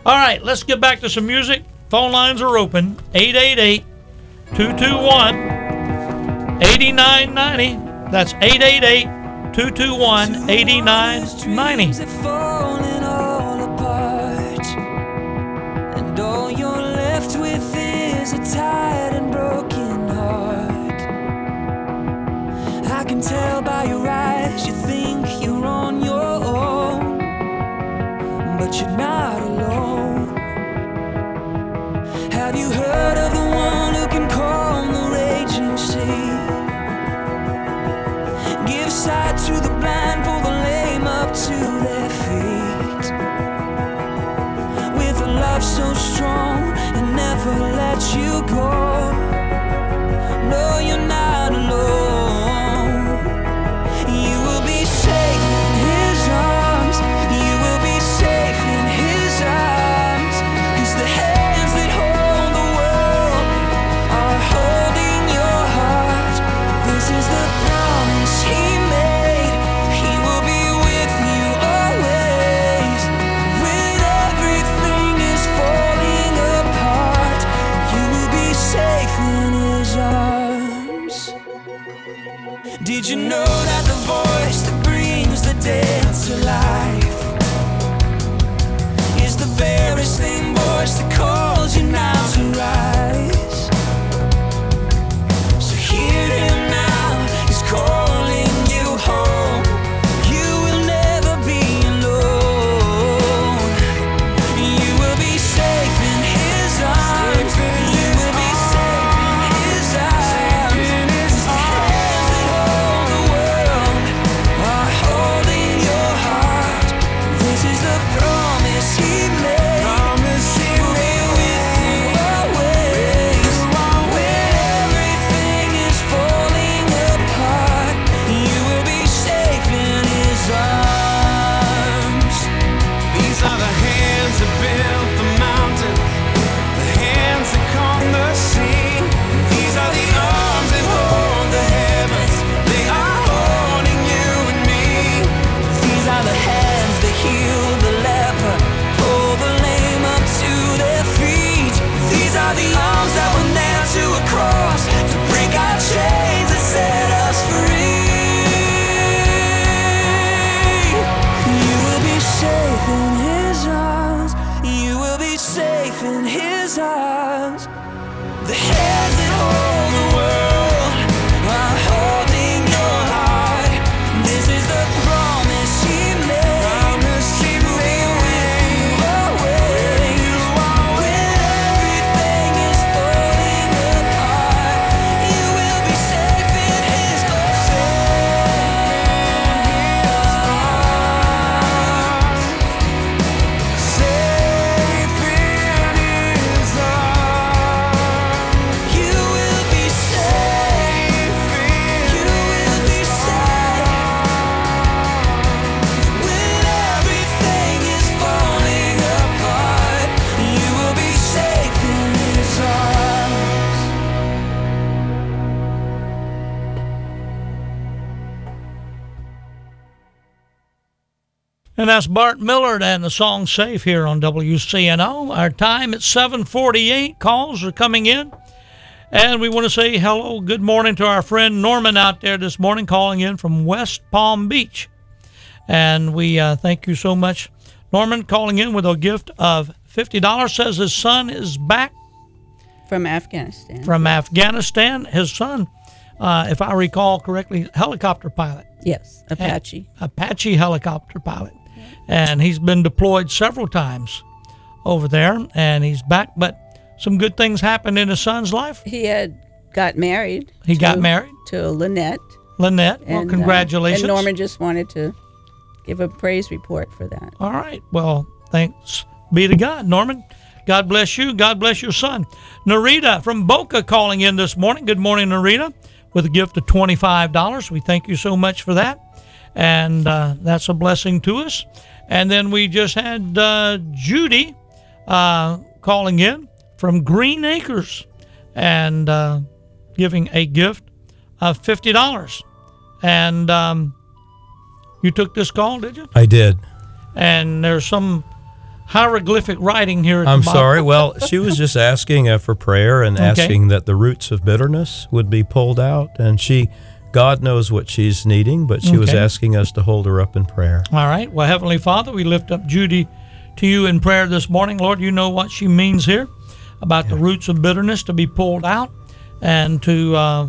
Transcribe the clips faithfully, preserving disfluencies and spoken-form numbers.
All right, let's get back to some music. Phone lines are open. eight eight eight, two two one, eight nine nine zero. That's eight eight eight, two two one, eight nine nine zero. Falling all apart, and all you're left with is a tired and broken heart. I can tell by your eyes you think you're on your own, but you're not alone. Have you heard of the one who can calm the raging sea? Give sight to the blind, pull the lame up to their feet. With a love so strong and never let you go. No, you're not alone. You will be safe in his arms. You will be safe in his arms. 'Cause the hands that hold the world are holding your heart. This is the promise he made. He will be with you always. When everything is falling apart, you will be safe in his arms. Did you know that the voice that brings the dead to life is the very same voice that calls you now to rise? So hear him now, he's calling you home. You will never be alone. You will be safe in his arms. You will be safe in his arms. The hands that hold the world are holding your heart. This is the promise he made. He'll be with you always. When everything is falling apart, you will be safe in his arms. These are the hands that built the mountain, the hands that calm the sea. These are the arms that hold the heavens. They are holding you and me. These are the hands that heal the leper, pull the lame up to their feet. These are the arms that were nailed to a cross to break our chains and set us free. You will be safe in his arms. You will be safe in his arms. The hands that hold the world are holding your heart. This is the promise he made. He'll be with you always. When everything is falling apart, you will be safe in his arms. Safe in his arms. You will be safe. You will be safe. When everything is falling apart, you will be safe in his arms. And that's Bart Millard and the song Safe here on W C N O. Our time at seven forty-eight. Calls are coming in. And we want to say hello, good morning to our friend Norman out there this morning, calling in from West Palm Beach. And we uh, thank you so much. Norman calling in with a gift of fifty dollars, says his son is back From Afghanistan. from Afghanistan. His son, uh, if I recall correctly, helicopter pilot. Yes, Apache. Apache helicopter pilot. And he's been deployed several times over there, and he's back. But some good things happened in his son's life. He had got married. He to, got married. to Lynette. Lynette, well, and, uh, congratulations. and Norman just wanted to give a praise report for that. All right. Well, thanks be to God, Norman. God bless you. God bless your son. Narita from Boca calling in this morning. Good morning, Narita, with a gift of twenty-five dollars. We thank you so much for that. And uh, that's a blessing to us. And then we just had uh, Judy uh, calling in from Green Acres and uh, giving a gift of fifty dollars. And um, you took this call, did you? I did. And there's some hieroglyphic writing here at I'm the bottom. sorry. Well, she was just asking uh, for prayer and Okay. asking that the roots of bitterness would be pulled out. And she, God knows what she's needing, but she was Okay. asking us to hold her up in prayer. All right. Well, Heavenly Father, we lift up Judy to you in prayer this morning. Lord, you know what she means here about the roots of bitterness to be pulled out and to uh,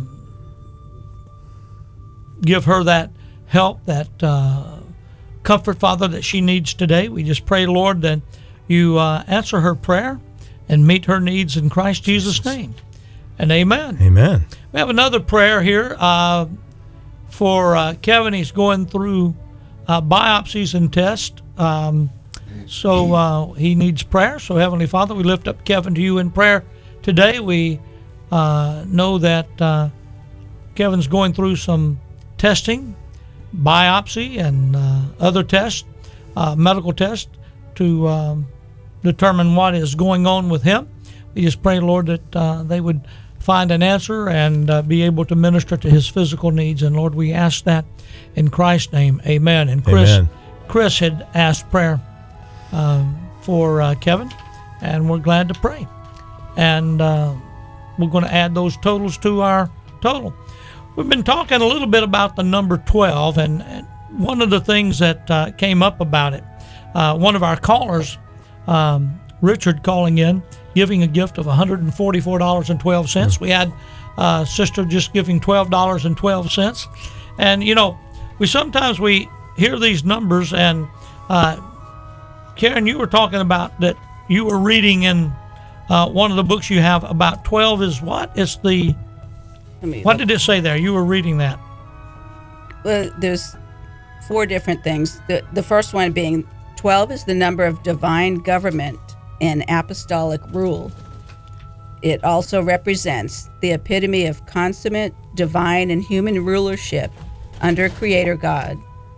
give her that help, that uh, comfort, Father, that she needs today. We just pray, Lord, that you uh, answer her prayer and meet her needs in Christ Jesus' name. And amen. Amen. We have another prayer here uh, for uh, Kevin. He's going through uh, biopsies and tests. Um, so uh, he needs prayer. So, Heavenly Father, we lift up Kevin to you in prayer today. We uh, know that uh, Kevin's going through some testing, biopsy, and uh, other tests, uh, medical tests, to um, determine what is going on with him. We just pray, Lord, that uh, they would find an answer and uh, be able to minister to his physical needs. And Lord, we ask that in Christ's name. Amen. And Chris, Amen. Chris had asked prayer um, for uh, Kevin, and we're glad to pray. And uh, we're going to add those totals to our total. We've been talking a little bit about the number twelve, and, and one of the things that uh, came up about it, uh, one of our callers, um, Richard, calling in, giving a gift of one hundred forty-four dollars and twelve cents. Mm-hmm. We had uh, sister just giving twelve dollars and twelve cents. And, you know, we sometimes we hear these numbers, and uh, Karen, you were talking about that you were reading in uh, one of the books you have about twelve is what? It's the, Let me what look. did it say there? You were reading that. Well, there's four different things. The, the first one being twelve is the number of divine government and apostolic rule. It also represents the epitome of consummate divine and human rulership under Creator God.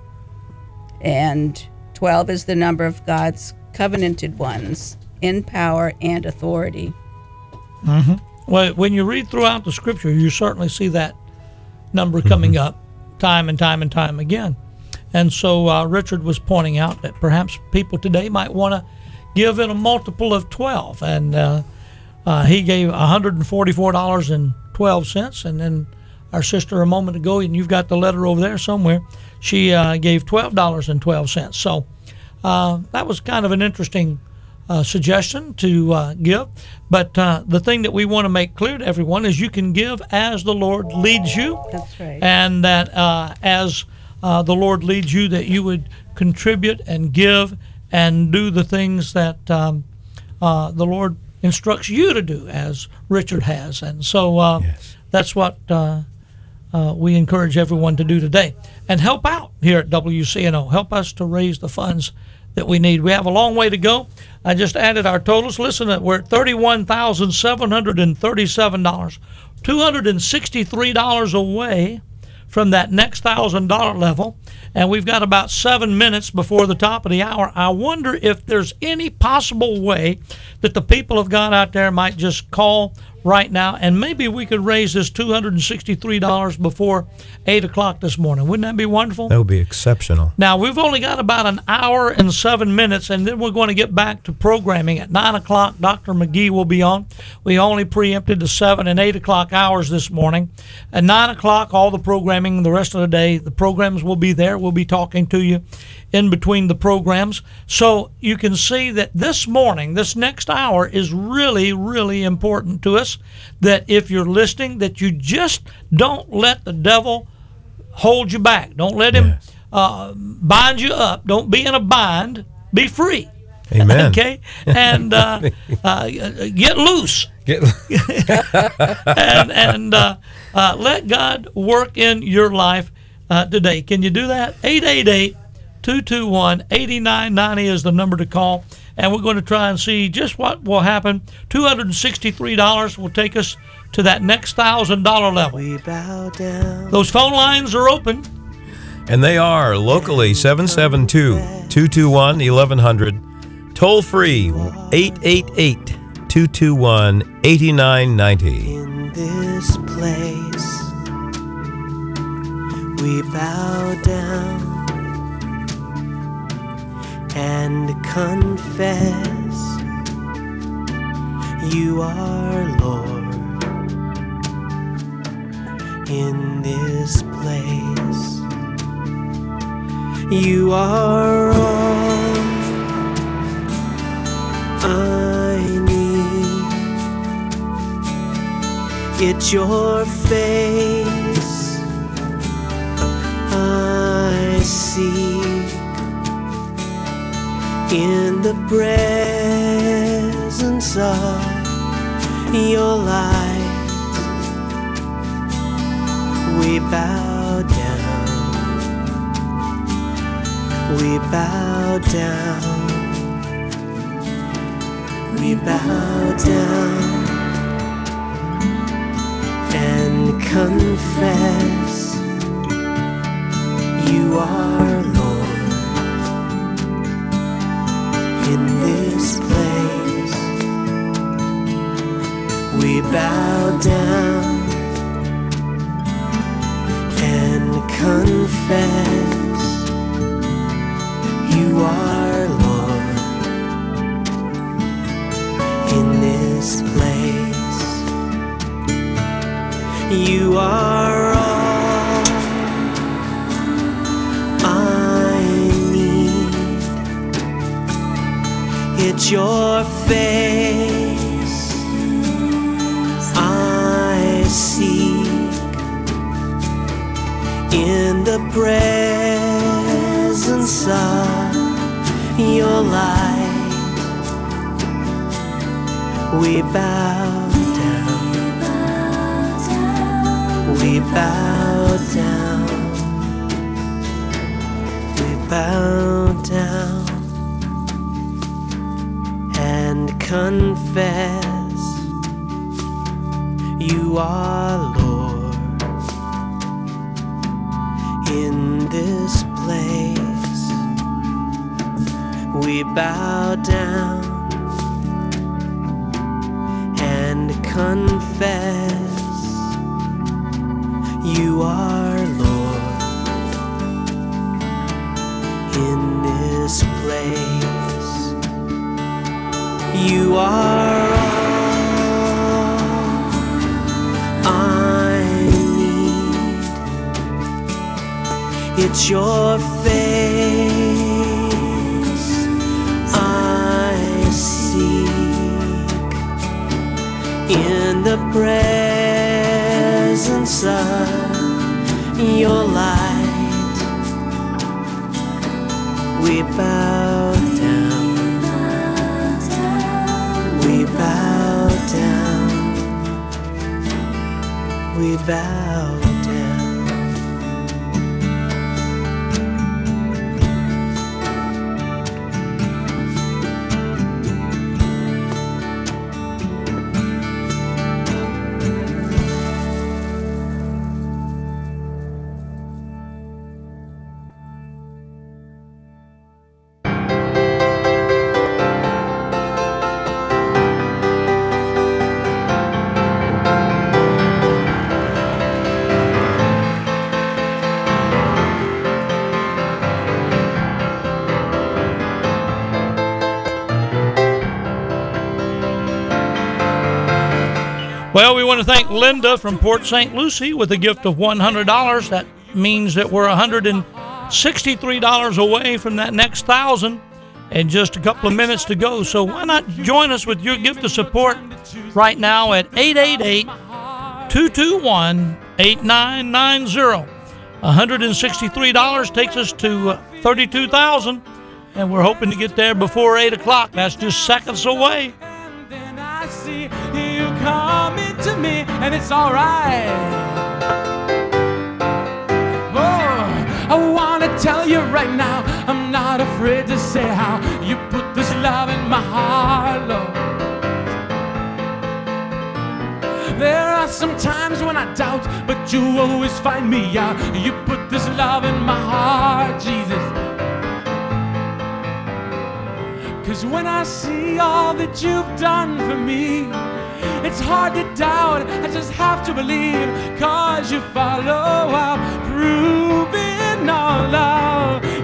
And twelve is the number of God's covenanted ones in power and authority. Well, when you read throughout the scripture, you certainly see that number coming up time and time and time again. And so uh, Richard was pointing out that perhaps people today might want to give in a multiple of twelve. And uh, uh, he gave one hundred forty-four dollars and twelve cents. And then our sister a moment ago, and you've got the letter over there somewhere, she uh, gave twelve dollars and twelve cents. So uh, that was kind of an interesting Uh, suggestion to uh, give. But uh, the thing that we want to make clear to everyone is you can give as the Lord leads you. That's right. And that uh, as uh, the Lord leads you, that you would contribute and give and do the things that um, uh, the Lord instructs you to do, as Richard has. And so uh, Yes. that's what uh, uh, we encourage everyone to do today. And help out here at W C N O. Help us to raise the funds that we need. We have a long way to go. I just added our totals. Listen, we're at thirty-one thousand seven hundred thirty-seven dollars, two hundred sixty-three dollars away from that next one thousand dollars level, and we've got about seven minutes before the top of the hour. I wonder if there's any possible way that the people of God out there might just call right now, and maybe we could raise this two hundred sixty-three dollars before eight o'clock this morning. Wouldn't that be wonderful? That would be exceptional. Now, we've only got about an hour and seven minutes, and then we're going to get back to programming. At nine o'clock, Doctor McGee will be on. We only preempted the seven and eight o'clock hours this morning. At nine o'clock, all the programming, the rest of the day, the programs will be there. We'll be talking to you in between the programs. So you can see that this morning, this next hour is really, really important to us, that if you're listening, that you just don't let the devil hold you back. Don't let him Yes. uh, bind you up. Don't be in a bind. Be free. Amen. Okay? And uh, uh, get loose. Get, and and uh, uh, let God work in your life uh, today. Can you do that? eight eight eight, two two one, eight nine nine zero is the number to call. And we're going to try and see just what will happen. two hundred sixty-three dollars will take us to that next one thousand dollars level. We bow down. Those phone lines are open. and they are locally seven seven two, two two one, eleven hundred. Toll free eight eight eight, two two one, eight nine nine zero. In this place, we bow down and confess you are Lord in this place. You are all I need. It's your face I see in the presence of your light. We bow down, we bow down, we bow down and confess you are Lord in this place. We bow down and confess you are Lord in this place. You are all I need. It's your face I seek in the presence of your light. We bow down, we bow down, we bow down and confess you are Lord in this place. We bow down and confess you are Lord in this place. You are all I need. It's your face I seek in the presence of your light. We bow down, we bow down, we bow down. Well, we want to thank Linda from Port Saint Lucie with a gift of one hundred dollars. That means that we're one hundred sixty-three dollars away from that next thousand and just a couple of minutes to go. So why not join us with your gift of support right now at eight eight eight, two two one, eight nine nine zero. one hundred sixty-three dollars takes us to thirty-two thousand dollars, and we're hoping to get there before eight o'clock. That's just seconds away. Then I see you coming to me, and it's alright. Oh, I wanna tell you right now, I'm not afraid to say how you put this love in my heart, Lord. There are some times when I doubt, but you always find me out. You put this love in my heart, Jesus. 'Cause when I see all that you've done for me, it's hard to doubt, I just have to believe. 'Cause you follow up, proving all love.